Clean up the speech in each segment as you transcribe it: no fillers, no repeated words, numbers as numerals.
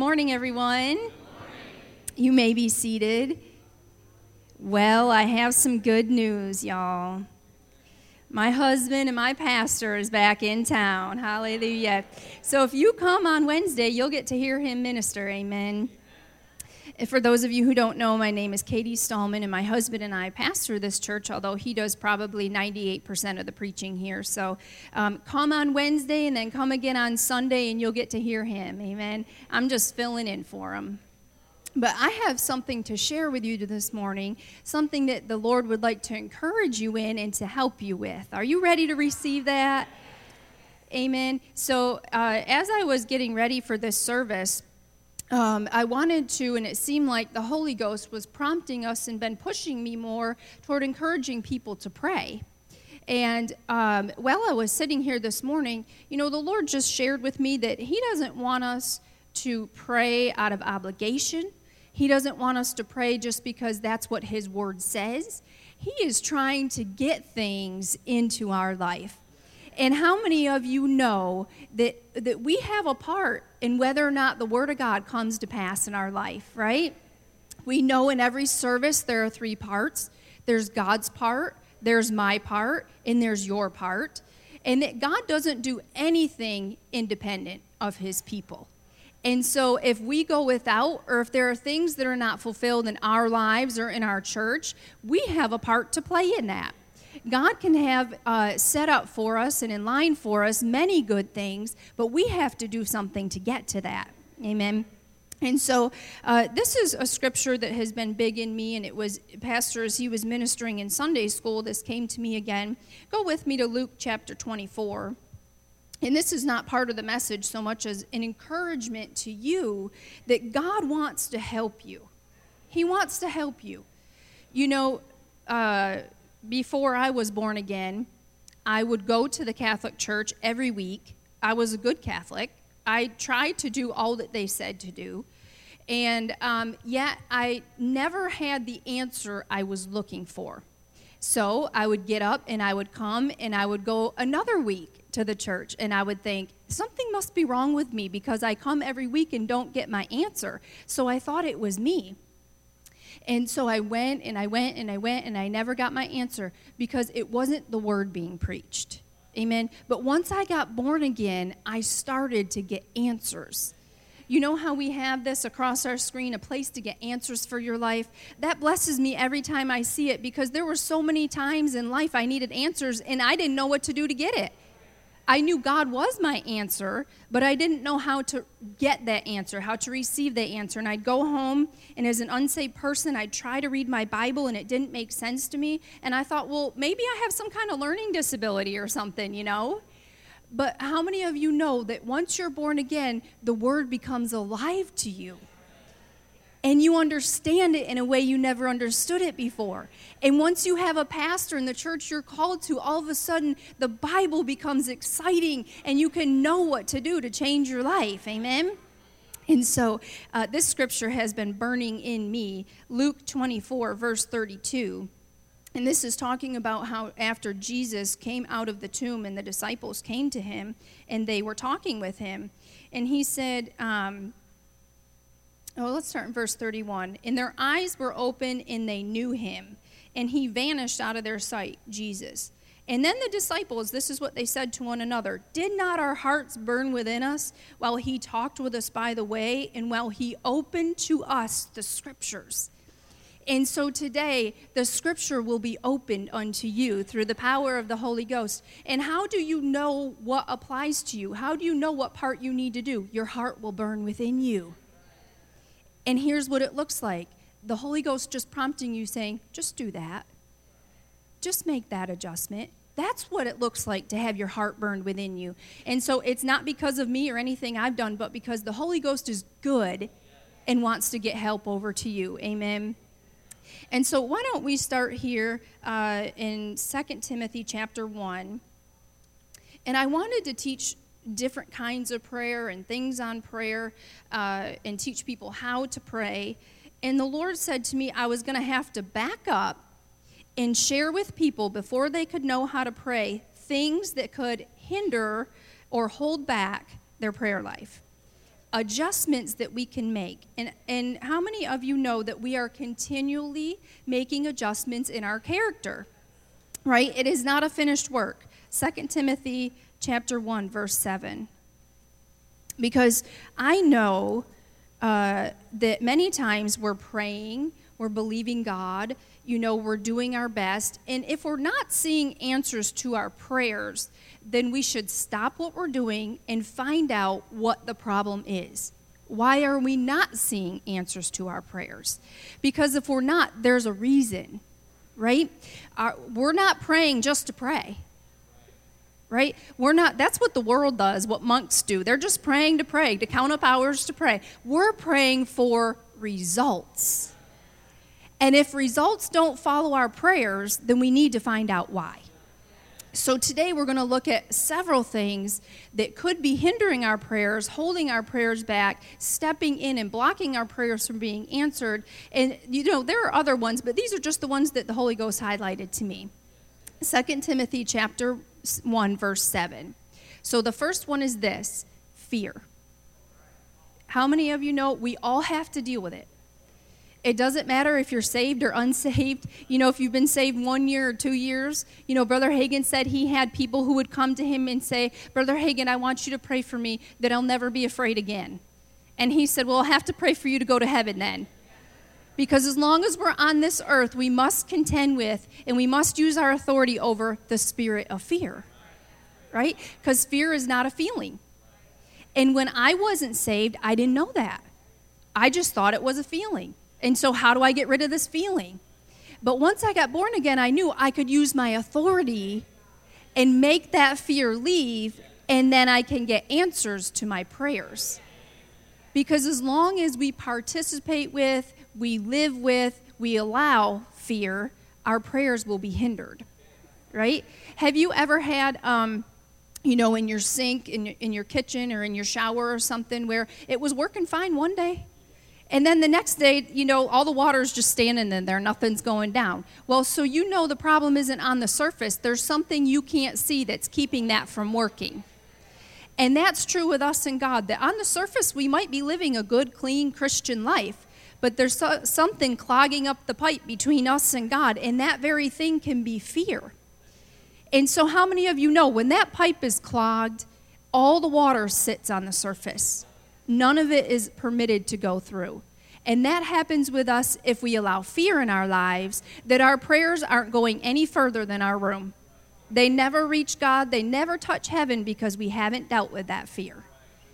morning, everyone. You may be seated. Well, I have some good news, y'all. My husband and my pastor is back in town. Hallelujah. So if you come on Wednesday, you'll get to hear him minister. Amen. And for those of you who don't know, my name is Katie Stallman, and my husband and I pastor this church, although he does probably 98% of the preaching here. So come on Wednesday and then come again on Sunday, and you'll get to hear him. Amen. I'm just filling in for him. But I have something to share with you this morning, something that the Lord would like to encourage you in and to help you with. Are you ready to receive that? Amen. So as I was getting ready for this service, I wanted to, and it seemed like the Holy Ghost was prompting us and been pushing me more toward encouraging people to pray. And while I was sitting here this morning, the Lord just shared with me that He doesn't want us to pray out of obligation. He doesn't want us to pray just because that's what His Word says. He is trying to get things into our life. And how many of you know that we have a part in whether or not the Word of God comes to pass in our life, right? We know in every service there are three parts. There's God's part, there's my part, and there's your part. And that God doesn't do anything independent of His people. And so if we go without, or if there are things that are not fulfilled in our lives or in our church, we have a part to play in that. God can have set up for us and in line for us many good things, but we have to do something to get to that. Amen. And so this is a scripture that has been big in me, and it was, Pastor, as he was ministering in Sunday school, this came to me again. Go with me to Luke chapter 24. And this is not part of the message so much as an encouragement to you that God wants to help you. He wants to help you. Before I was born again, I would go to the Catholic Church every week. I was a good Catholic. I tried to do all that they said to do. And yet I never had the answer I was looking for. So I would get up and I would come and I would go another week to the church, and I would think, something must be wrong with me because I come every week and don't get my answer. So I thought it was me. And so I went and I went and I went and I never got my answer because it wasn't the word being preached. Amen. But once I got born again, I started to get answers. You know how we have this across our screen, a place to get answers for your life? That blesses me every time I see it because there were so many times in life I needed answers and I didn't know what to do to get it. I knew God was my answer, but I didn't know how to get that answer, how to receive that answer. And I'd go home, and as an unsaved person, I'd try to read my Bible, and it didn't make sense to me. And I thought, well, maybe I have some kind of learning disability or something, But how many of you know that once you're born again, the Word becomes alive to you? And you understand it in a way you never understood it before. And once you have a pastor in the church you're called to, all of a sudden the Bible becomes exciting and you can know what to do to change your life. Amen? And so this scripture has been burning in me. Luke 24, verse 32. And this is talking about how after Jesus came out of the tomb and the disciples came to him and they were talking with him. And he said... let's start in verse 31. And their eyes were open and they knew him. And he vanished out of their sight, Jesus. And then the disciples, this is what they said to one another. Did not our hearts burn within us while he talked with us by the way and while he opened to us the scriptures? And so today, the scripture will be opened unto you through the power of the Holy Ghost. And how do you know what applies to you? How do you know what part you need to do? Your heart will burn within you. And here's what it looks like. The Holy Ghost just prompting you saying, just do that. Just make that adjustment. That's what it looks like to have your heart burned within you. And so it's not because of me or anything I've done, but because the Holy Ghost is good and wants to get help over to you. Amen. And so why don't we start here in 2 Timothy chapter 1. And I wanted to teach different kinds of prayer and things on prayer and teach people how to pray. And the Lord said to me I was going to have to back up and share with people before they could know how to pray things that could hinder or hold back their prayer life. adjustments that we can make. And how many of you know that we are continually making adjustments in our character, right? It is not a finished work. 2 Timothy chapter 1, verse 7. Because I know that many times we're praying, we're believing God, we're doing our best. And if we're not seeing answers to our prayers, then we should stop what we're doing and find out what the problem is. Why are we not seeing answers to our prayers? Because if we're not, there's a reason, right? We're not praying just to pray, right? That's what the world does, what monks do. They're just praying to pray, to count up hours to pray. We're praying for results. And if results don't follow our prayers, then we need to find out why. So today we're going to look at several things that could be hindering our prayers, holding our prayers back, stepping in and blocking our prayers from being answered. And, there are other ones, but these are just the ones that the Holy Ghost highlighted to me. 2 Timothy chapter 1, verse 7. So the first one is this, fear. How many of you know we all have to deal with it? It doesn't matter if you're saved or unsaved. If you've been saved 1 year or 2 years. Brother Hagin said he had people who would come to him and say, Brother Hagin, I want you to pray for me that I'll never be afraid again. And he said, well, I'll have to pray for you to go to heaven then. Because as long as we're on this earth, we must contend with and we must use our authority over the spirit of fear. Right? Because fear is not a feeling. And when I wasn't saved, I didn't know that. I just thought it was a feeling. And so how do I get rid of this feeling? But once I got born again, I knew I could use my authority and make that fear leave, and then I can get answers to my prayers. Because as long as we participate with, we live with, we allow fear, our prayers will be hindered, right? Have you ever had, in your sink, in your kitchen, or in your shower or something where it was working fine one day? And then the next day, all the water's just standing in there. Nothing's going down. Well, so the problem isn't on the surface. There's something you can't see that's keeping that from working. And that's true with us and God, that on the surface, we might be living a good, clean Christian life, but there's something clogging up the pipe between us and God, and that very thing can be fear. And so how many of you know when that pipe is clogged, all the water sits on the surface? None of it is permitted to go through. And that happens with us if we allow fear in our lives, that our prayers aren't going any further than our room. They never reach God. They never touch heaven because we haven't dealt with that fear.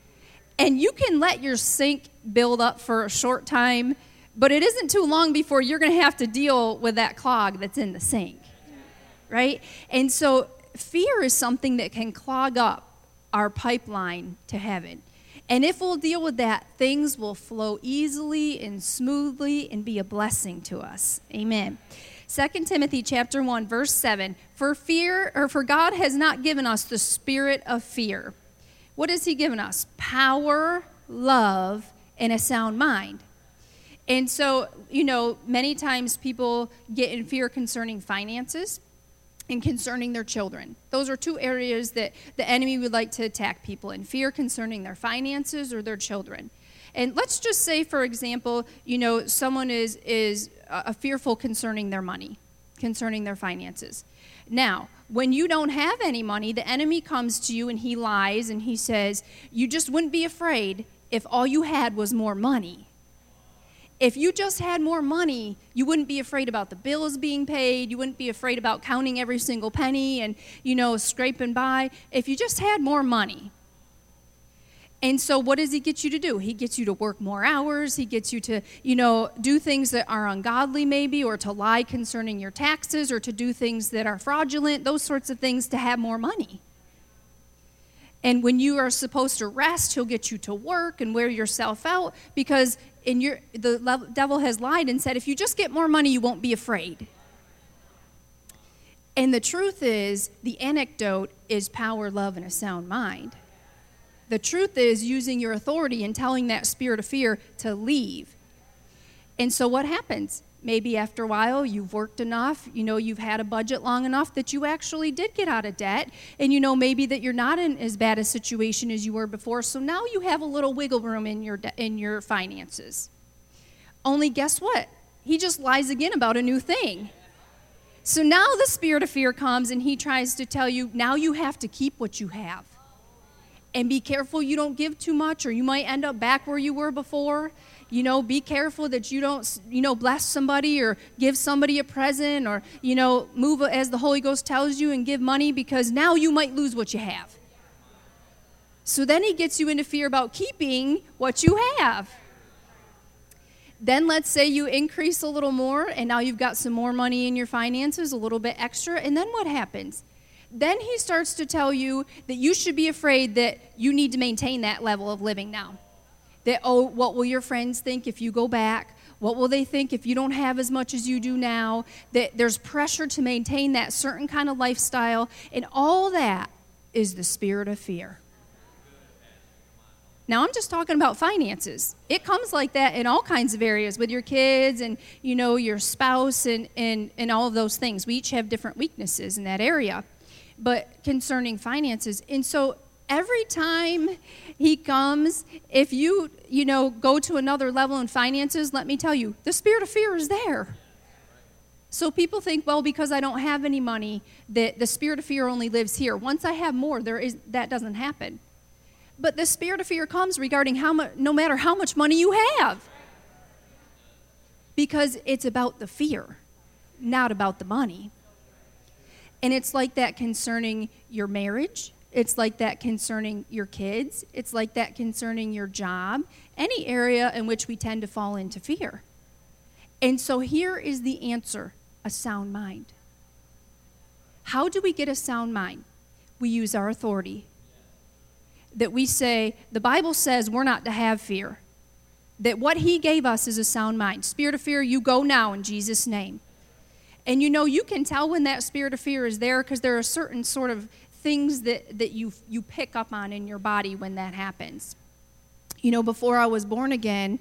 And you can let your sink build up for a short time, but it isn't too long before you're going to have to deal with that clog that's in the sink, right? And so fear is something that can clog up our pipeline to heaven. And if we'll deal with that, things will flow easily and smoothly and be a blessing to us. Amen. 2 Timothy chapter 1, verse 7. For God has not given us the spirit of fear. What has he given us? Power, love, and a sound mind. And so, many times people get in fear concerning finances and concerning their children. Those are two areas that the enemy would like to attack people in, fear concerning their finances or their children. And let's just say, for example, someone is fearful concerning their money, concerning their finances. Now, when you don't have any money, the enemy comes to you and he lies and he says, you just wouldn't be afraid if all you had was more money. If you just had more money, you wouldn't be afraid about the bills being paid. You wouldn't be afraid about counting every single penny and, scraping by. If you just had more money. And so what does he get you to do? He gets you to work more hours. He gets you to, do things that are ungodly maybe, or to lie concerning your taxes, or to do things that are fraudulent, those sorts of things to have more money. And when you are supposed to rest, he'll get you to work and wear yourself out because the devil has lied and said, if you just get more money, you won't be afraid. And the truth is, the antidote is power, love, and a sound mind. The truth is using your authority and telling that spirit of fear to leave. And so what happens? Maybe after a while, you've worked enough, you've had a budget long enough that you actually did get out of debt, and maybe that you're not in as bad a situation as you were before, so now you have a little wiggle room in your finances. Only guess what? He just lies again about a new thing. So now the spirit of fear comes, and he tries to tell you, now you have to keep what you have. And be careful you don't give too much, or you might end up back where you were before. Be careful that you don't, bless somebody or give somebody a present or, move as the Holy Ghost tells you and give money, because now you might lose what you have. So then he gets you into fear about keeping what you have. Then let's say you increase a little more, and now you've got some more money in your finances, a little bit extra, and then what happens? Then he starts to tell you that you should be afraid that you need to maintain that level of living now. That, what will your friends think if you go back? What will they think if you don't have as much as you do now? That there's pressure to maintain that certain kind of lifestyle, and all that is the spirit of fear. Now, I'm just talking about finances. It comes like that in all kinds of areas with your kids and, your spouse and all of those things. We each have different weaknesses in that area, but concerning finances. And so every time he comes, if you go to another level in finances, let me tell you, the spirit of fear is there. So people think, well, because I don't have any money, that the spirit of fear only lives here. Once I have more, that doesn't happen. But the spirit of fear comes regarding no matter how much money you have. Because it's about the fear, not about the money. And it's like that concerning your marriage. It's like that concerning your kids. It's like that concerning your job. Any area in which we tend to fall into fear. And so here is the answer, a sound mind. How do we get a sound mind? We use our authority. That we say, the Bible says we're not to have fear. That what he gave us is a sound mind. Spirit of fear, you go now in Jesus' name. And you can tell when that spirit of fear is there, because there are certain sort of things that you pick up on in your body when that happens. Before I was born again,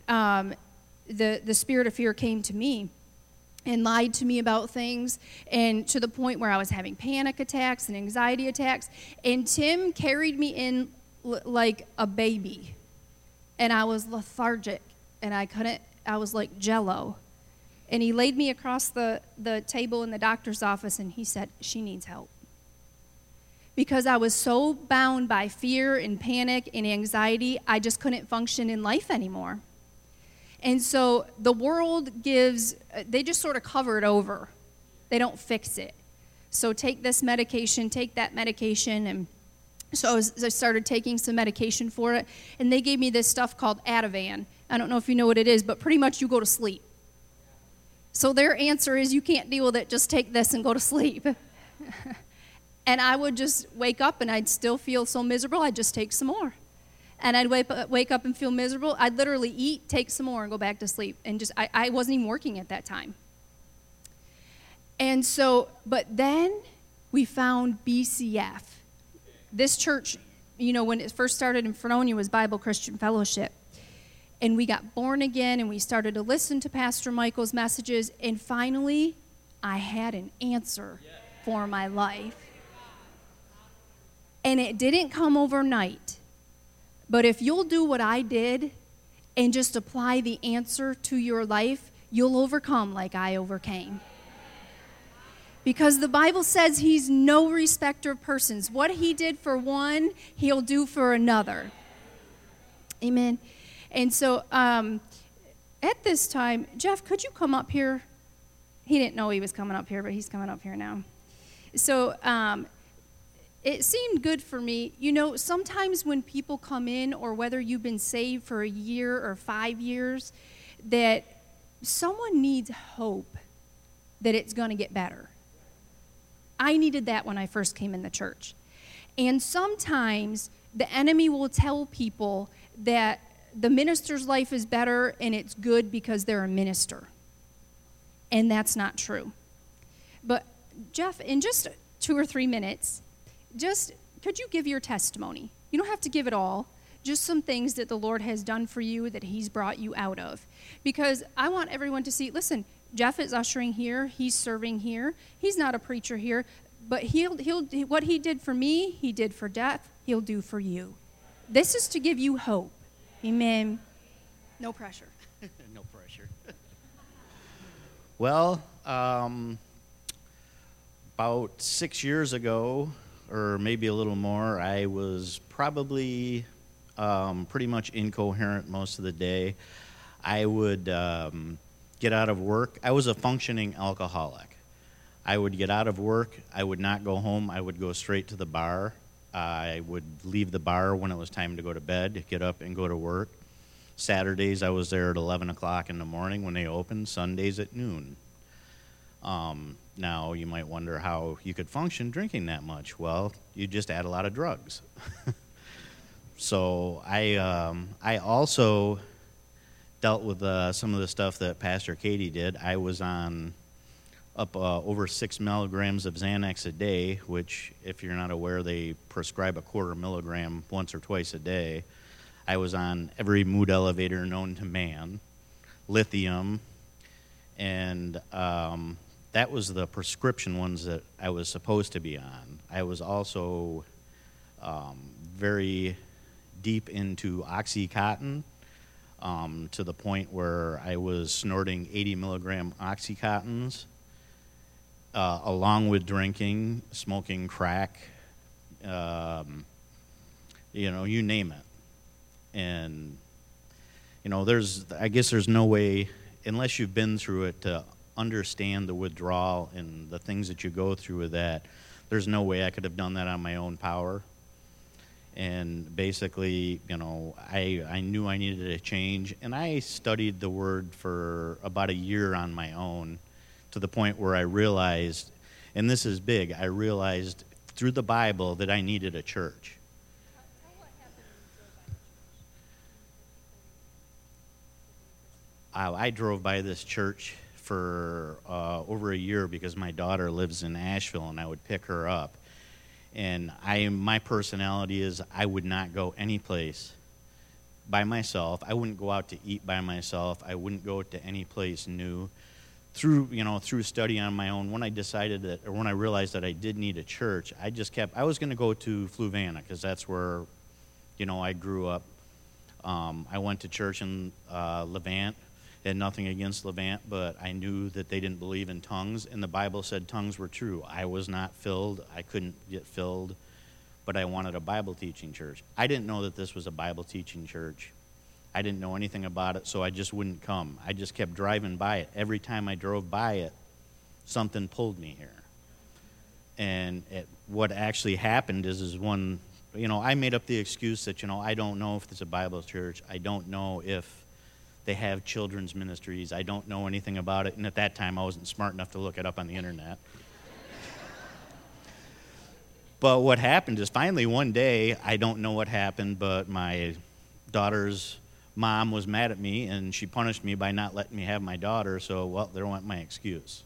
the spirit of fear came to me and lied to me about things, and to the point where I was having panic attacks and anxiety attacks. And Tim carried me in like a baby, and I was lethargic, and I was like jello. And he laid me across the table in the doctor's office, and he said, she needs help. Because I was so bound by fear and panic and anxiety, I just couldn't function in life anymore. And so the world they just sort of cover it over. They don't fix it. So take this medication, take that medication. And so I started taking some medication for it. And they gave me this stuff called Ativan. I don't know if you know what it is, but pretty much you go to sleep. So their answer is, you can't deal with it, just take this and go to sleep. And I would just wake up and I'd still feel so miserable, I'd just take some more. And I'd wake up and feel miserable. I'd literally eat, take some more, and go back to sleep. And I wasn't even working at that time. And so, but then we found BCF. This church, when it first started in Fredonia, was Bible Christian Fellowship. And we got born again, and we started to listen to Pastor Michael's messages. And finally, I had an answer for my life. And it didn't come overnight. But if you'll do what I did and just apply the answer to your life, you'll overcome like I overcame. Because the Bible says he's no respecter of persons. What he did for one, he'll do for another. Amen. And so at this time, Jeff, could you come up here? He didn't know he was coming up here, but he's coming up here now. So it seemed good for me. Sometimes when people come in, or whether you've been saved for a year or 5 years, that someone needs hope that it's going to get better. I needed that when I first came in the church. And sometimes the enemy will tell people that the minister's life is better and it's good because they're a minister. And that's not true. But Jeff, in just 2 or 3 minutes, could you give your testimony? You don't have to give it all. just some things that the Lord has done for you that he's brought you out of. Because I want everyone to see, listen, Jeff is ushering here. He's serving here. He's not a preacher here. But what he did for me, he did for Jeff, he'll do for you. This is to give you hope. Amen. No pressure. No pressure. Well, about 6 years ago, or maybe a little more, I was probably pretty much incoherent most of the day. I would get out of work. I was a functioning alcoholic. I would get out of work. I would not go home. I would go straight to the bar. I would leave the bar when it was time to go to bed, get up and go to work. Saturdays, I was there at 11 o'clock in the morning when they opened. Sundays at noon. Now, you might wonder how you could function drinking that much. Well, you just add a lot of drugs. So I also dealt with some of the stuff that Pastor Katie did. I was on over 6 milligrams of Xanax a day, which, if you're not aware, they prescribe a 1/4 milligram once or twice a day. I was on every mood elevator known to man, lithium, and that was the prescription ones that I was supposed to be on. I was also very deep into Oxycontin, to the point where I was snorting 80 milligram Oxycontins, along with drinking, smoking crack, you name it. And, I guess there's no way, unless you've been through it, to understand the withdrawal and the things that you go through with that. There's no way I could have done that on my own power. And basically, I knew I needed a change, and I studied the Word for about a year on my own, to the point where I realized, and this is big, I realized through the Bible that I needed a church. I drove by this church for over a year because my daughter lives in Asheville, and I would pick her up. And my personality is I would not go any place by myself. I wouldn't go out to eat by myself. I wouldn't go to any place new. Through study on my own, when I realized that I did need a church, I was going to go to Fluvanna because that's where, I grew up. I went to church in Levant. Had nothing against Levant, but I knew that they didn't believe in tongues, and the Bible said tongues were true. I was not filled. I couldn't get filled, but I wanted a Bible teaching church. I didn't know that this was a Bible teaching church. I didn't know anything about it, so I just wouldn't come. I just kept driving by it. Every time I drove by it, something pulled me here. And what actually happened is when, I made up the excuse that, I don't know if it's a Bible church. I don't know if they have children's ministries. I don't know anything about it. And at that time, I wasn't smart enough to look it up on the internet. But what happened is finally one day, I don't know what happened, but my daughter's mom was mad at me, and she punished me by not letting me have my daughter. So, there went my excuse.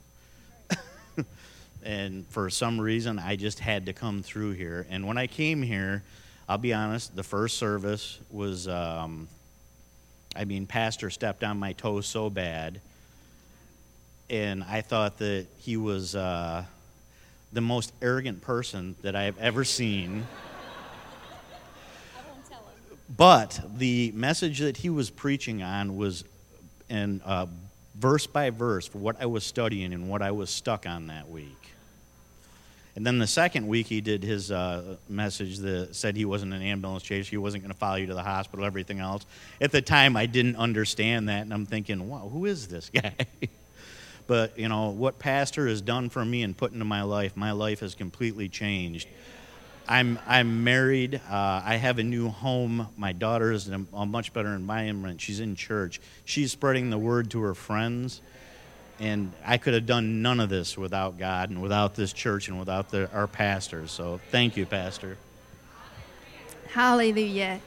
And for some reason, I just had to come through here. And when I came here, I'll be honest, the first service was... Pastor stepped on my toes so bad, and I thought that he was the most arrogant person that I have ever seen. I won't tell him. But the message that he was preaching on was, verse by verse, for what I was studying and what I was stuck on that week. And then the second week, he did his message that said he wasn't an ambulance chaser, he wasn't going to follow you to the hospital, everything else. At the time, I didn't understand that, and I'm thinking, wow, who is this guy? But, what Pastor has done for me and put into my life has completely changed. I'm married. I have a new home. My daughter is in a much better environment. She's in church. She's spreading the word to her friends. And I could have done none of this without God and without this church and without our pastors. So thank you, Pastor. Hallelujah.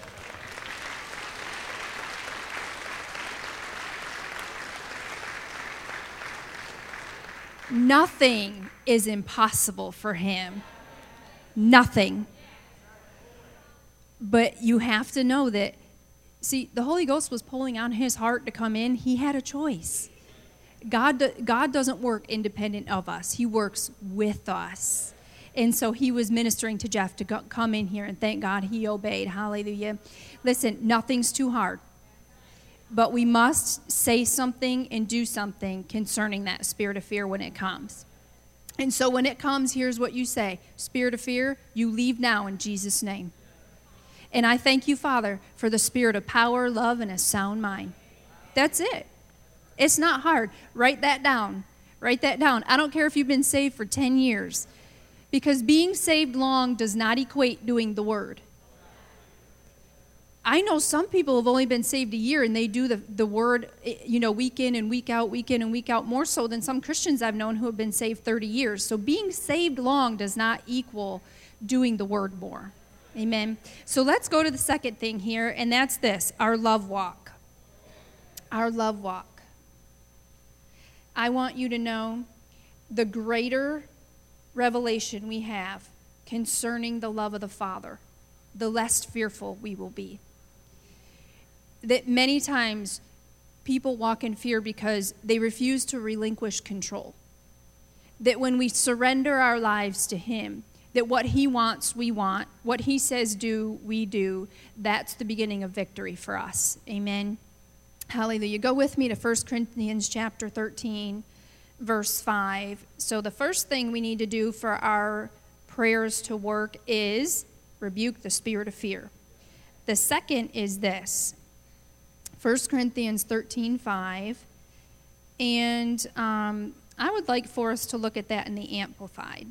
Nothing is impossible for him. Nothing. But you have to know that, see, the Holy Ghost was pulling on his heart to come in. He had a choice. God doesn't work independent of us. He works with us. And so he was ministering to Jeff to come in here, and thank God he obeyed. Hallelujah. Listen, nothing's too hard. But we must say something and do something concerning that spirit of fear when it comes. And so when it comes, here's what you say. Spirit of fear, you leave now in Jesus' name. And I thank you, Father, for the spirit of power, love, and a sound mind. That's it. It's not hard. Write that down. Write that down. I don't care if you've been saved for 10 years. Because being saved long does not equate doing the word. I know some people have only been saved a year and they do the word, week in and week out, more so than some Christians I've known who have been saved 30 years. So being saved long does not equal doing the word more. Amen. So let's go to the second thing here, and that's this, our love walk. Our love walk. I want you to know the greater revelation we have concerning the love of the Father, the less fearful we will be. That many times people walk in fear because they refuse to relinquish control. That when we surrender our lives to him, that what he wants, we want. What he says do, we do. That's the beginning of victory for us. Amen. Hallelujah. Go with me to 1 Corinthians chapter 13, verse 5. So the first thing we need to do for our prayers to work is rebuke the spirit of fear. The second is this, 1 Corinthians 13, 5. And I would like for us to look at that in the Amplified.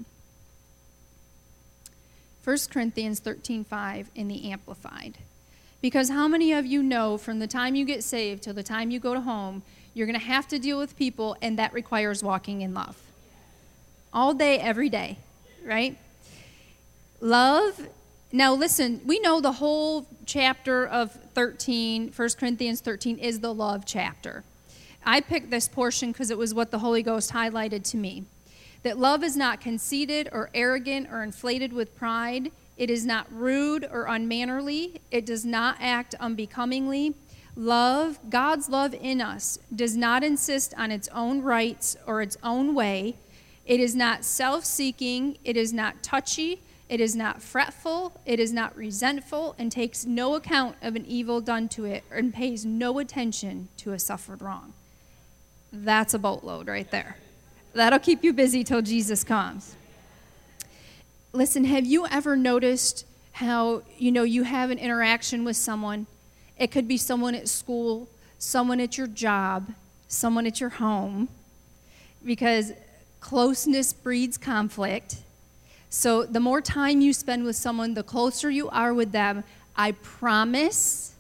1 Corinthians 13:5 in the Amplified. Because how many of you know from the time you get saved till the time you go to home, you're going to have to deal with people, and that requires walking in love. All day, every day, right? Love. Now listen, we know the whole chapter of 13, 1 Corinthians 13, is the love chapter. I picked this portion because it was what the Holy Ghost highlighted to me. That love is not conceited or arrogant or inflated with pride. It is not rude or unmannerly. It does not act unbecomingly. Love, God's love in us, does not insist on its own rights or its own way. It is not self-seeking. It is not touchy. It is not fretful. It is not resentful, and takes no account of an evil done to it, and pays no attention to a suffered wrong. That's a boatload right there. That'll keep you busy till Jesus comes. Listen, have you ever noticed how, you have an interaction with someone? It could be someone at school, someone at your job, someone at your home, because closeness breeds conflict. So the more time you spend with someone, the closer you are with them. I promise,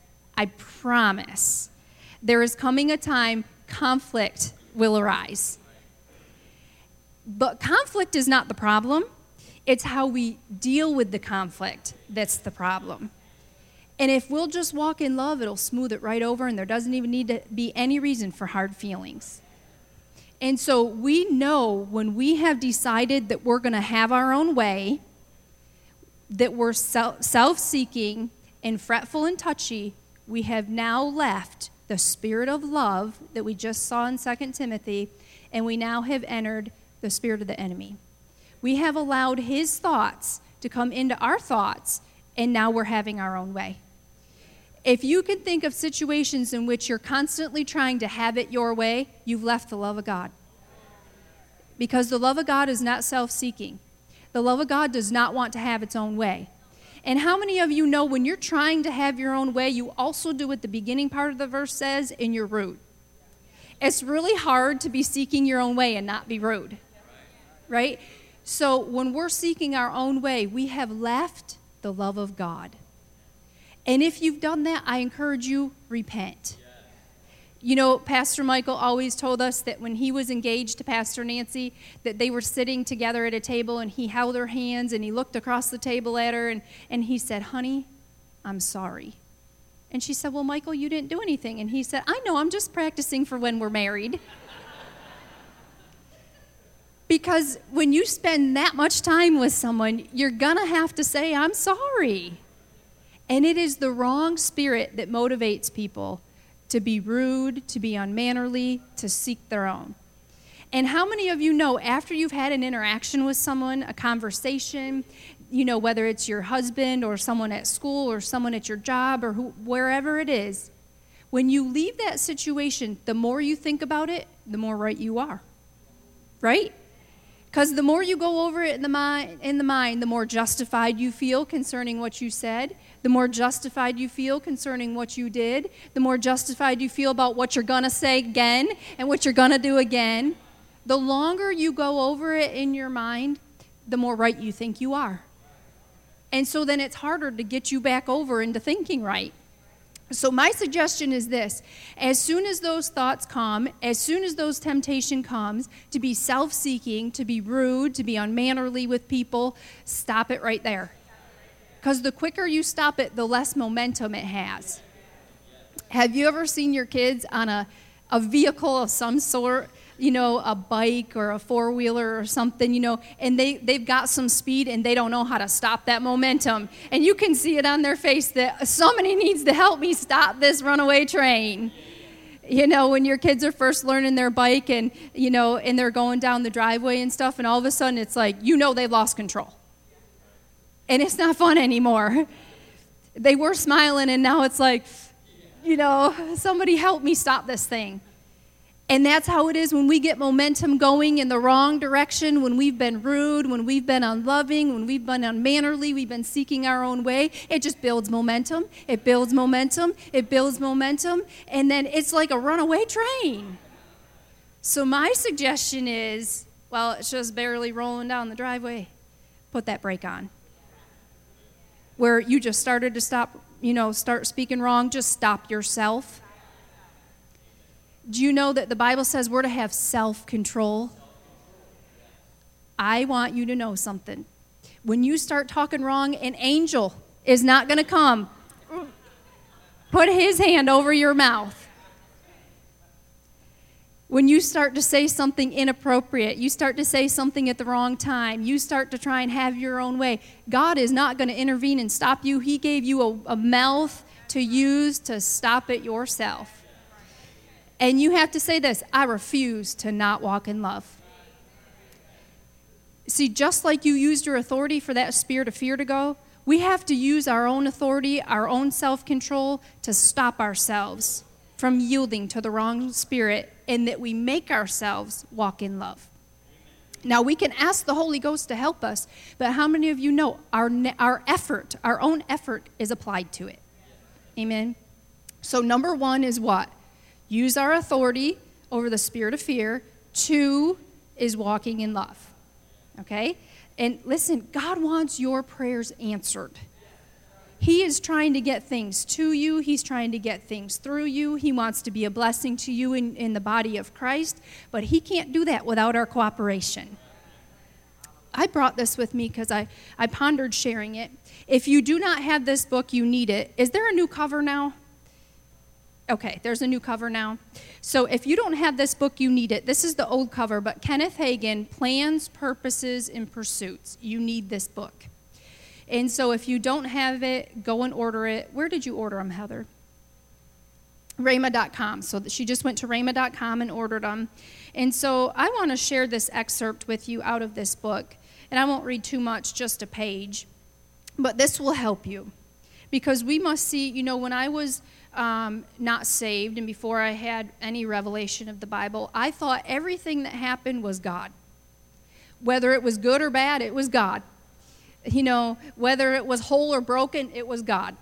there is coming a time conflict will arise. But conflict is not the problem. It's how we deal with the conflict that's the problem. And if we'll just walk in love, it'll smooth it right over, and there doesn't even need to be any reason for hard feelings. And so we know when we have decided that we're going to have our own way, that we're self-seeking and fretful and touchy, we have now left the spirit of love that we just saw in 2 Timothy, and we now have entered the spirit of the enemy. We have allowed his thoughts to come into our thoughts, and now we're having our own way. If you can think of situations in which you're constantly trying to have it your way, you've left the love of God. Because the love of God is not self-seeking. The love of God does not want to have its own way. And how many of you know when you're trying to have your own way, you also do what the beginning part of the verse says, and you're rude? It's really hard to be seeking your own way and not be rude. Right? So when we're seeking our own way, we have left the love of God. And if you've done that, I encourage you, repent. Pastor Michael always told us that when he was engaged to Pastor Nancy, that they were sitting together at a table, and he held her hands, and he looked across the table at her, and he said, "Honey, I'm sorry." And she said, "Well, Michael, you didn't do anything." And he said, "I know, I'm just practicing for when we're married." Because when you spend that much time with someone, you're going to have to say, "I'm sorry." And it is the wrong spirit that motivates people to be rude, to be unmannerly, to seek their own. And how many of you know after you've had an interaction with someone, a conversation, whether it's your husband or someone at school or someone at your job or wherever it is, when you leave that situation, the more you think about it, the more right you are. Right? Because the more you go over it in the mind, the more justified you feel concerning what you said, the more justified you feel concerning what you did, the more justified you feel about what you're going to say again and what you're going to do again. The longer you go over it in your mind, the more right you think you are. And so then it's harder to get you back over into thinking right. So my suggestion is this: as soon as those thoughts come, as soon as those temptation comes to be self-seeking, to be rude, to be unmannerly with people, stop it right there. Because the quicker you stop it, the less momentum it has. Have you ever seen your kids on a vehicle of some sort, a bike or a four-wheeler or something, and they've got some speed and they don't know how to stop that momentum. And you can see it on their face that somebody needs to help me stop this runaway train. When your kids are first learning their bike and, and they're going down the driveway and stuff, and all of a sudden it's like, they've lost control. And it's not fun anymore. They were smiling and now it's like, somebody help me stop this thing. And that's how it is when we get momentum going in the wrong direction, when we've been rude, when we've been unloving, when we've been unmannerly, we've been seeking our own way. It just builds momentum. It builds momentum. It builds momentum. And then it's like a runaway train. So my suggestion is, it's just barely rolling down the driveway. Put that brake on. Where you just started to start speaking wrong, just stop yourself. Do you know that the Bible says we're to have self-control? I want you to know something. When you start talking wrong, an angel is not going to come, put his hand over your mouth. When you start to say something inappropriate, you start to say something at the wrong time, you start to try and have your own way, God is not going to intervene and stop you. He gave you a mouth to use to stop it yourself. And you have to say this: I refuse to not walk in love. See, just like you used your authority for that spirit of fear to go, we have to use our own authority, our own self-control to stop ourselves from yielding to the wrong spirit, and that we make ourselves walk in love. Now, we can ask the Holy Ghost to help us, but how many of you know our own effort is applied to it? Amen? So number one is what? Use our authority over the spirit of fear. 2 is walking in love. Okay? And listen, God wants your prayers answered. He is trying to get things to you. He's trying to get things through you. He wants to be a blessing to you in the body of Christ, but he can't do that without our cooperation. I brought this with me because I pondered sharing it. If you do not have this book, you need it. Is there a new cover now? Okay, there's a new cover now. So if you don't have this book, you need it. This is the old cover, but Kenneth Hagin, Plans, Purposes, and Pursuits. You need this book. And so if you don't have it, go and order it. Where did you order them, Heather? Rhema.com. So she just went to Rhema.com and ordered them. And so I want to share this excerpt with you out of this book. And I won't read too much, just a page. But this will help you. Because we must see, when I was not saved and before I had any revelation of the Bible, I thought everything that happened was God. Whether it was good or bad, it was God. Whether it was whole or broken, it was God.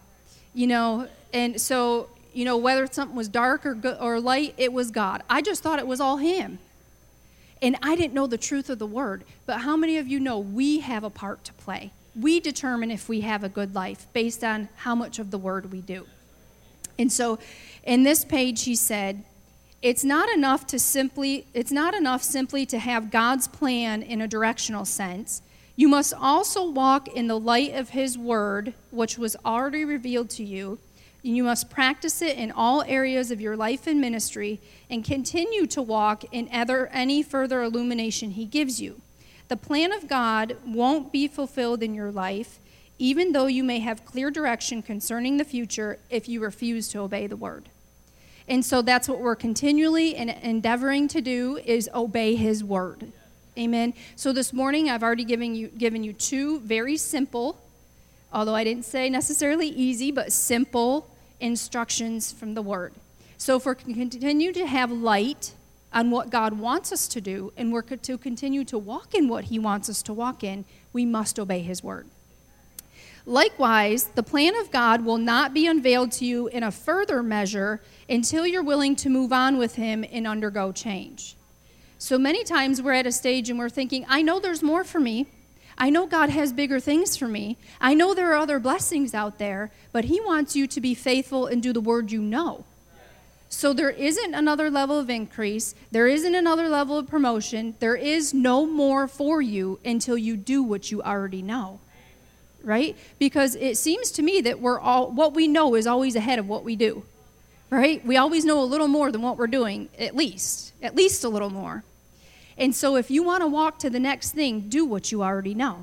And so, whether something was dark or good or light, it was God. I just thought it was all him. And I didn't know the truth of the word. But how many of you know we have a part to play? We determine if we have a good life based on how much of the word we do. And so in this page he said, it's not enough simply to have God's plan in a directional sense. You must also walk in the light of his word, which was already revealed to you. And you must practice it in all areas of your life and ministry and continue to walk in any further illumination he gives you. The plan of God won't be fulfilled in your life even though you may have clear direction concerning the future if you refuse to obey the word. And so that's what we're continually endeavoring to do, is obey his word. Amen. So this morning I've already given you two very simple, although I didn't say necessarily easy, but simple instructions from the word. So if we're to continue to have light on what God wants us to do, and we're to continue to walk in what he wants us to walk in, we must obey his word. Likewise, the plan of God will not be unveiled to you in a further measure until you're willing to move on with him and undergo change. So many times we're at a stage and we're thinking, I know there's more for me. I know God has bigger things for me. I know there are other blessings out there, but he wants you to be faithful and do the word you know. So there isn't another level of increase. There isn't another level of promotion. There is no more for you until you do what you already know. Right? Because it seems to me that what we know is always ahead of what we do. Right? We always know a little more than what we're doing, at least a little more. And so if you want to walk to the next thing, do what you already know.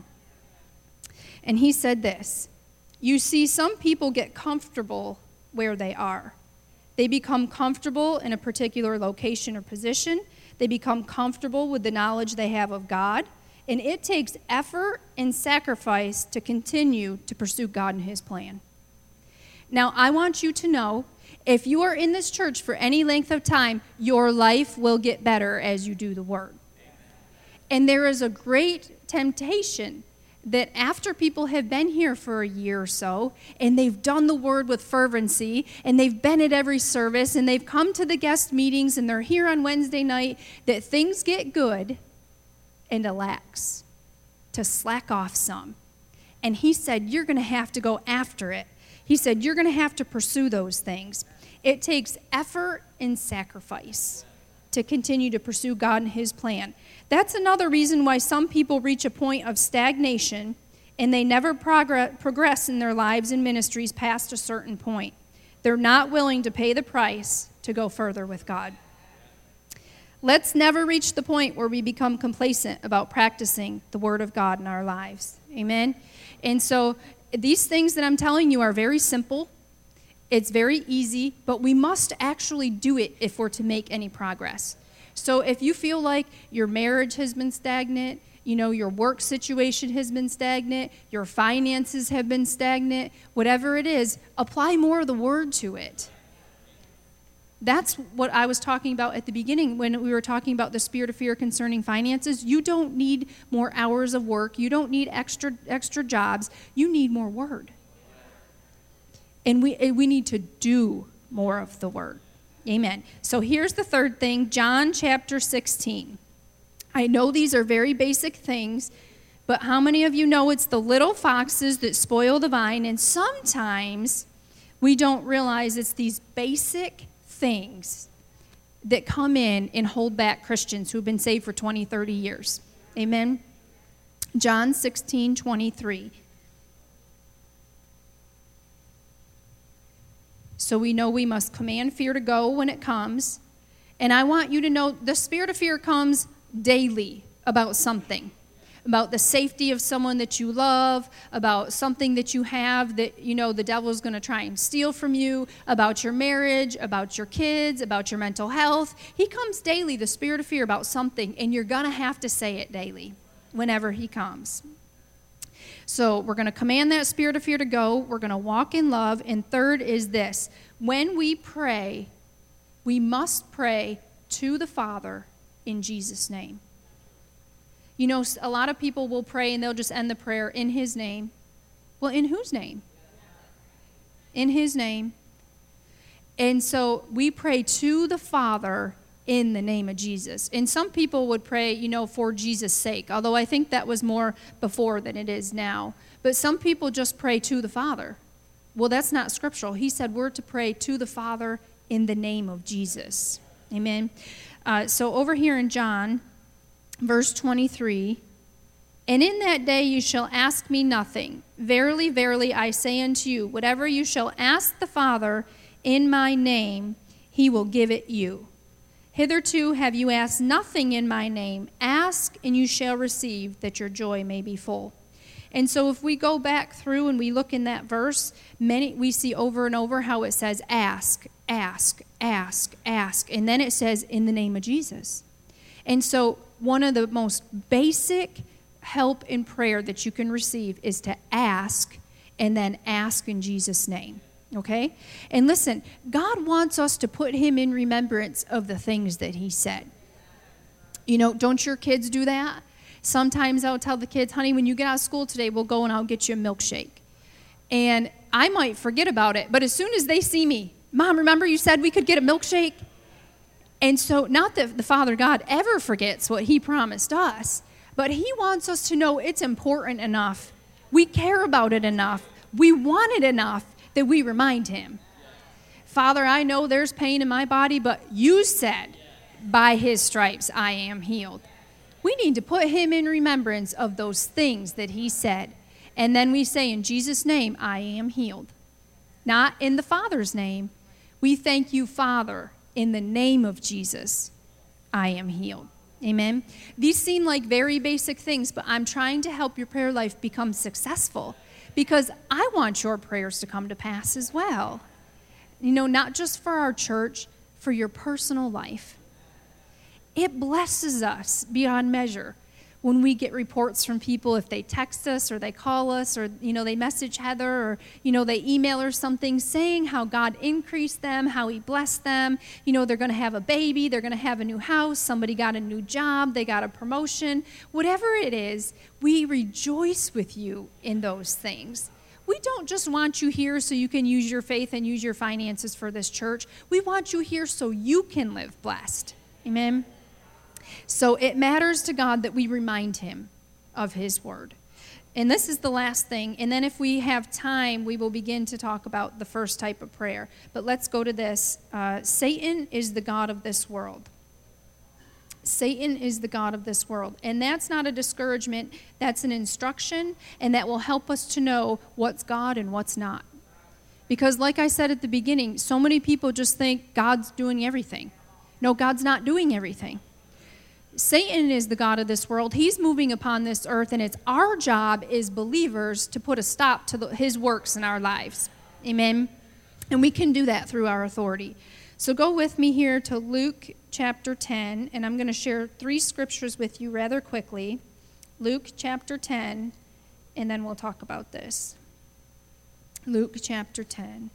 And he said this, you see, some people get comfortable where they are. They become comfortable in a particular location or position. They become comfortable with the knowledge they have of God. And it takes effort and sacrifice to continue to pursue God and his plan. Now, I want you to know, if you are in this church for any length of time, your life will get better as you do the word. And there is a great temptation that after people have been here for a year or so, and they've done the word with fervency, and they've been at every service, and they've come to the guest meetings, and they're here on Wednesday night, that things get good and to slack off some. And he said, you're going to have to go after it. He said, you're going to have to pursue those things. It takes effort and sacrifice to continue to pursue God and his plan. That's another reason why some people reach a point of stagnation and they never progress in their lives and ministries past a certain point. They're not willing to pay the price to go further with God. Let's never reach the point where we become complacent about practicing the word of God in our lives. Amen? And so these things that I'm telling you are very simple. It's very easy, but we must actually do it if we're to make any progress. So if you feel like your marriage has been stagnant, your work situation has been stagnant, your finances have been stagnant, whatever it is, apply more of the word to it. That's what I was talking about at the beginning when we were talking about the spirit of fear concerning finances. You don't need more hours of work. You don't need extra jobs. You need more word. And we need to do more of the word. Amen. So here's the third thing, John chapter 16. I know these are very basic things, but how many of you know it's the little foxes that spoil the vine? And sometimes we don't realize it's these basic things that come in and hold back Christians who've been saved for 20, 30 years. Amen. John 16:23. So we know we must command fear to go when it comes. And I want you to know the spirit of fear comes daily about something. About the safety of someone that you love, about something that you have that the devil's going to try and steal from you, about your marriage, about your kids, about your mental health. He comes daily, the spirit of fear, about something, and you're going to have to say it daily whenever he comes. So we're going to command that spirit of fear to go. We're going to walk in love. And third is this. When we pray, we must pray to the Father in Jesus' name. A lot of people will pray and they'll just end the prayer in his name. Well, in whose name? In his name. And so we pray to the Father in the name of Jesus. And some people would pray, for Jesus' sake, although I think that was more before than it is now. But some people just pray to the Father. Well, that's not scriptural. He said we're to pray to the Father in the name of Jesus. Amen. So over here in John, verse 23, and in that day you shall ask me nothing. Verily, verily, I say unto you, whatever you shall ask the Father in my name, he will give it you. Hitherto have you asked nothing in my name. Ask, and you shall receive, that your joy may be full. And so if we go back through and we look in that verse, we see over and over how it says ask, ask, ask, ask. And then it says in the name of Jesus. And so one of the most basic help in prayer that you can receive is to ask, and then ask in Jesus' name. Okay? And listen, God wants us to put him in remembrance of the things that he said. You know, don't your kids do that? Sometimes I'll tell the kids, honey, when you get out of school today, we'll go and I'll get you a milkshake. And I might forget about it, but as soon as they see me, Mom, remember you said we could get a milkshake? And so not that the Father God ever forgets what he promised us, but he wants us to know it's important enough. We care about it enough. We want it enough that we remind him. Father, I know there's pain in my body, but you said, by his stripes I am healed. We need to put him in remembrance of those things that he said. And then we say, in Jesus' name, I am healed. Not in the Father's name. We thank you, Father, in the name of Jesus, I am healed. Amen. These seem like very basic things, but I'm trying to help your prayer life become successful because I want your prayers to come to pass as well. You know, not just for our church, for your personal life. It blesses us beyond measure when we get reports from people, if they text us or they call us or, you know, they message Heather or, you know, they email her something saying how God increased them, how he blessed them. You know, they're going to have a baby, they're going to have a new house, somebody got a new job, they got a promotion. Whatever it is, we rejoice with you in those things. We don't just want you here so you can use your faith and use your finances for this church. We want you here so you can live blessed. Amen. So it matters to God that we remind him of his word. And this is the last thing. And then if we have time, we will begin to talk about the first type of prayer. But let's go to this. Satan is the god of this world. Satan is the god of this world. And that's not a discouragement. That's an instruction. And that will help us to know what's God and what's not. Because like I said at the beginning, so many people just think God's doing everything. No, God's not doing everything. Satan is the god of this world. He's moving upon this earth, and it's our job as believers to put a stop to his works in our lives. Amen? And we can do that through our authority. So go with me here to Luke chapter 10, and I'm going to share 3 scriptures with you rather quickly. Luke chapter 10, and then we'll talk about this. Luke chapter 10.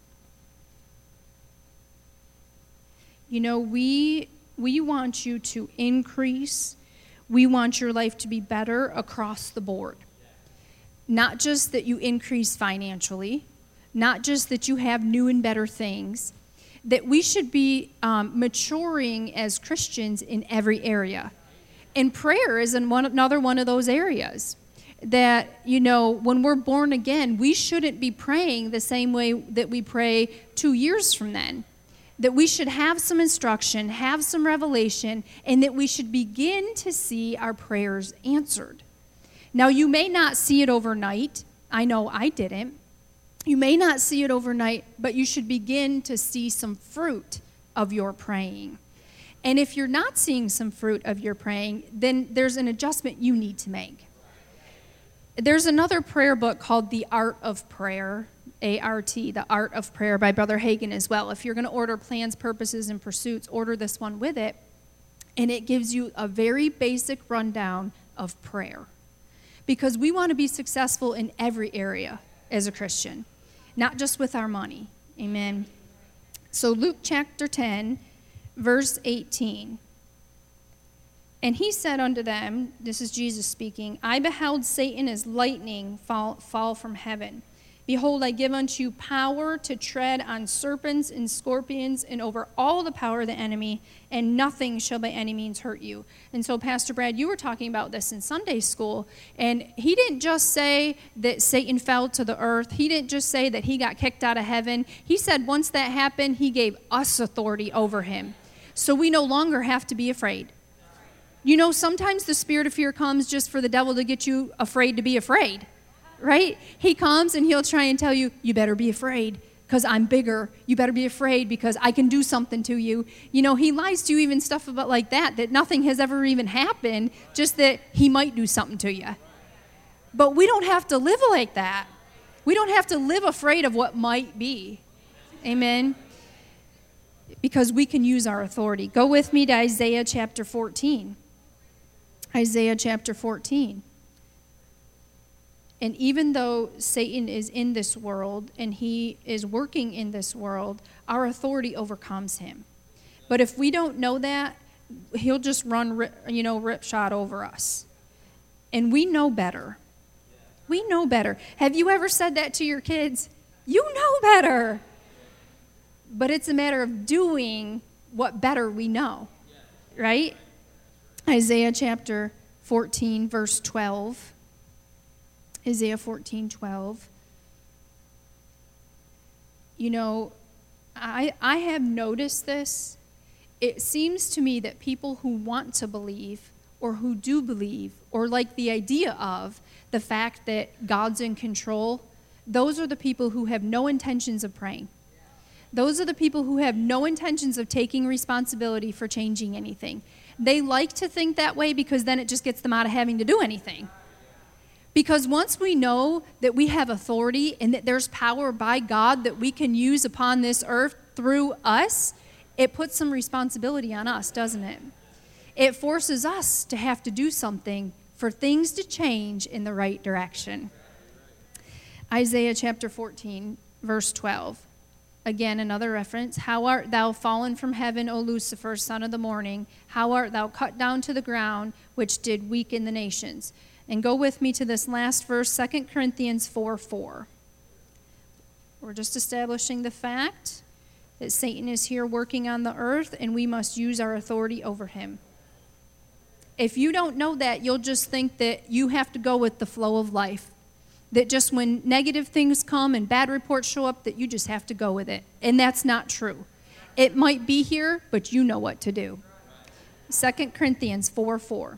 You know, we want you to increase. We want your life to be better across the board. Not just that you increase financially, not just that you have new and better things, that we should be maturing as Christians in every area. And prayer is another one of those areas. That, you know, when we're born again, we shouldn't be praying the same way that we pray 2 years from then. That we should have some instruction, have some revelation, and that we should begin to see our prayers answered. Now, you may not see it overnight. I know I didn't. You may not see it overnight, but you should begin to see some fruit of your praying. And if you're not seeing some fruit of your praying, then there's an adjustment you need to make. There's another prayer book called The Art of Prayer. A-R-T, The Art of Prayer by Brother Hagin as well. If you're going to order Plans, Purposes, and Pursuits, order this one with it. And it gives you a very basic rundown of prayer. Because we want to be successful in every area as a Christian, not just with our money. Amen. So Luke chapter 10, verse 18. And he said unto them, this is Jesus speaking, I beheld Satan as lightning fall from heaven. Behold, I give unto you power to tread on serpents and scorpions and over all the power of the enemy, and nothing shall by any means hurt you. And so, Pastor Brad, you were talking about this in Sunday school, and he didn't just say that Satan fell to the earth. He didn't just say that he got kicked out of heaven. He said once that happened, he gave us authority over him. So we no longer have to be afraid. You know, sometimes the spirit of fear comes just for the devil to get you afraid to be afraid. Right? He comes and he'll try and tell you, you better be afraid because I'm bigger. You better be afraid because I can do something to you. You know, he lies to you even stuff about like that nothing has ever even happened, just that he might do something to you. But we don't have to live like that. We don't have to live afraid of what might be. Amen? Because we can use our authority. Go with me to Isaiah chapter 14. Isaiah chapter 14. And even though Satan is in this world and he is working in this world, our authority overcomes him. But if we don't know that, he'll just run, ripshod over us. And we know better. We know better. Have you ever said that to your kids? You know better. But it's a matter of doing what better we know, right? Isaiah chapter 14, verse 12. Isaiah 14:12. I have noticed this. It seems to me that people who want to believe or who do believe or like the idea of the fact that God's in control, those are the people who have no intentions of praying. Those are the people who have no intentions of taking responsibility for changing anything. They like to think that way because then it just gets them out of having to do anything. Because once we know that we have authority and that there's power by God that we can use upon this earth through us, it puts some responsibility on us, doesn't it? It forces us to have to do something for things to change in the right direction. Isaiah chapter 14, verse 12. Again, another reference. How art thou fallen from heaven, O Lucifer, son of the morning? How art thou cut down to the ground, which did weaken the nations? And go with me to this last verse, 2 Corinthians 4:4. We're just establishing the fact that Satan is here working on the earth, and we must use our authority over him. If you don't know that, you'll just think that you have to go with the flow of life. That just when negative things come and bad reports show up, that you just have to go with it. And that's not true. It might be here, but you know what to do. 2 Corinthians 4:4.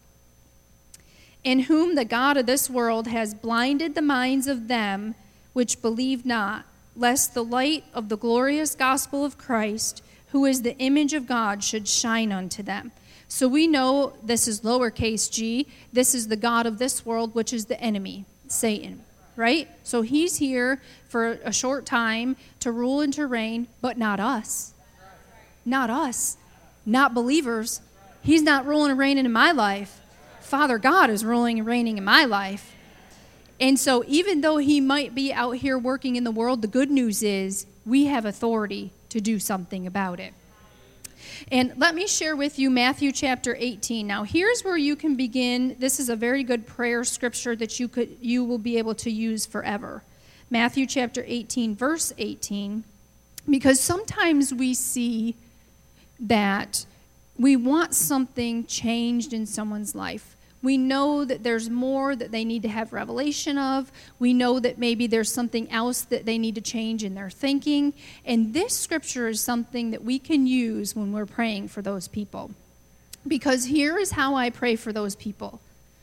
In whom the God of this world has blinded the minds of them which believe not, lest the light of the glorious gospel of Christ, who is the image of God, should shine unto them. So we know this is lowercase g. This is the God of this world, which is the enemy, Satan, right? So he's here for a short time to rule and to reign, but not us. Not us. Not believers. He's not ruling and reigning in my life. Father God is ruling and reigning in my life. And so even though he might be out here working in the world, the good news is we have authority to do something about it. And let me share with you Matthew chapter 18. Now here's where you can begin. This is a very good prayer scripture that you will be able to use forever. Matthew chapter 18, verse 18. Because sometimes we see that we want something changed in someone's life. We know that there's more that they need to have revelation of. We know that maybe there's something else that they need to change in their thinking. And this scripture is something that we can use when we're praying for those people. Because here is how I pray for those people.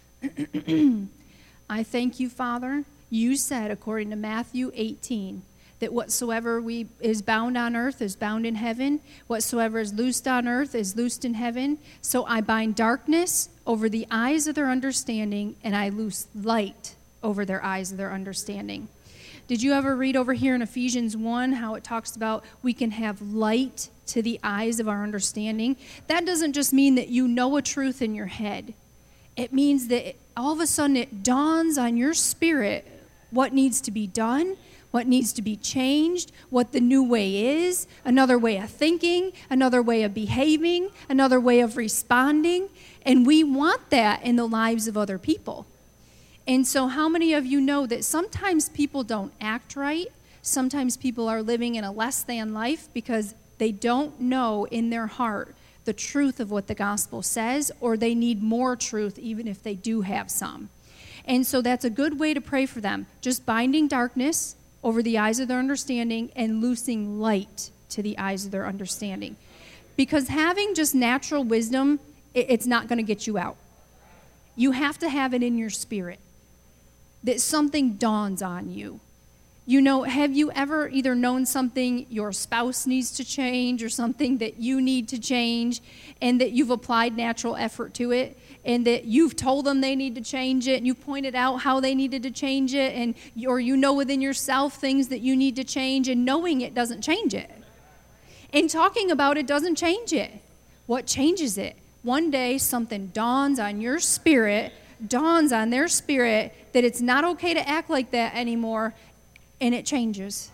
I thank you, Father. You said, according to Matthew 18, that whatsoever is bound on earth is bound in heaven. Whatsoever is loosed on earth is loosed in heaven. So I bind darkness over the eyes of their understanding, and I loose light over their eyes of their understanding. Did you ever read over here in Ephesians 1 how it talks about we can have light to the eyes of our understanding? That doesn't just mean that you know a truth in your head. It means that all of a sudden it dawns on your spirit what needs to be done, what needs to be changed, what the new way is, another way of thinking, another way of behaving, another way of responding. And we want that in the lives of other people. And so how many of you know that sometimes people don't act right? Sometimes people are living in a less than life because they don't know in their heart the truth of what the gospel says, or they need more truth even if they do have some. And so that's a good way to pray for them. Just binding darkness over the eyes of their understanding and loosing light to the eyes of their understanding. Because having just natural wisdom, it's not going to get you out. You have to have it in your spirit. That something dawns on you. You know, have you ever either known something your spouse needs to change or something that you need to change, and that you've applied natural effort to it, and that you've told them they need to change it, and you pointed out how they needed to change it, and or you know within yourself things that you need to change, and knowing it doesn't change it. And talking about it doesn't change it. What changes it? One day something dawns on your spirit, dawns on their spirit, that it's not okay to act like that anymore, and it changes.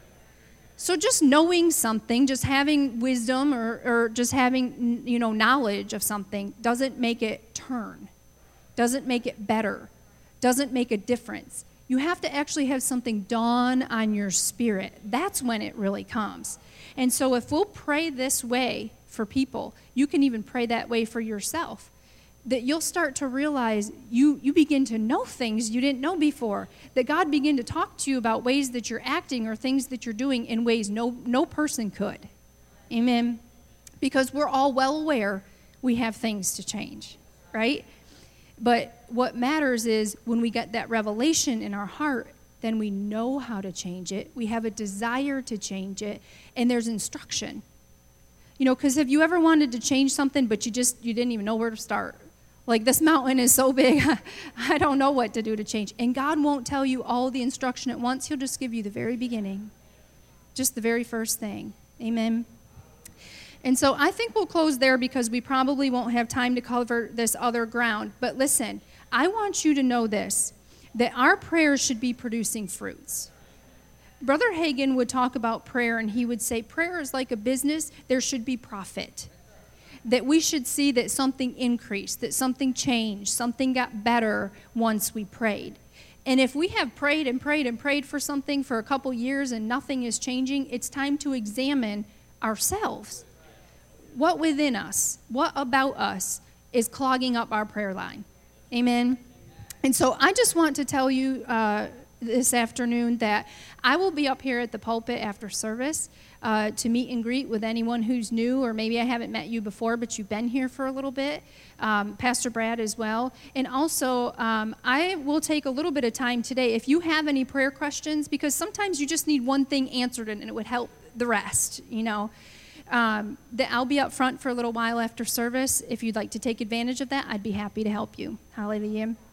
So just knowing something, just having wisdom or just having, knowledge of something doesn't make it turn, doesn't make it better, doesn't make a difference. You have to actually have something dawn on your spirit. That's when it really comes. And so if we'll pray this way for people, you can even pray that way for yourself, that you'll start to realize you begin to know things you didn't know before, that God begin to talk to you about ways that you're acting or things that you're doing in ways no person could. Amen? Because we're all well aware we have things to change, right? But what matters is when we get that revelation in our heart, then we know how to change it. We have a desire to change it, and there's instruction. Because have you ever wanted to change something, but you didn't even know where to start? Like, this mountain is so big, I don't know what to do to change. And God won't tell you all the instruction at once. He'll just give you the very beginning, just the very first thing. Amen. And so I think we'll close there because we probably won't have time to cover this other ground. But listen, I want you to know this, that our prayers should be producing fruits. Brother Hagin would talk about prayer, and he would say prayer is like a business. There should be profit. That we should see that something increased, that something changed, something got better once we prayed. And if we have prayed and prayed and prayed for something for a couple years and nothing is changing, it's time to examine ourselves. What within us, what about us is clogging up our prayer line? Amen? And so I just want to tell you this afternoon that I will be up here at the pulpit after service to meet and greet with anyone who's new, or maybe I haven't met you before, but you've been here for a little bit. Pastor Brad as well. And also, I will take a little bit of time today if you have any prayer questions, because sometimes you just need one thing answered and it would help the rest, that I'll be up front for a little while after service. If you'd like to take advantage of that, I'd be happy to help you. Hallelujah.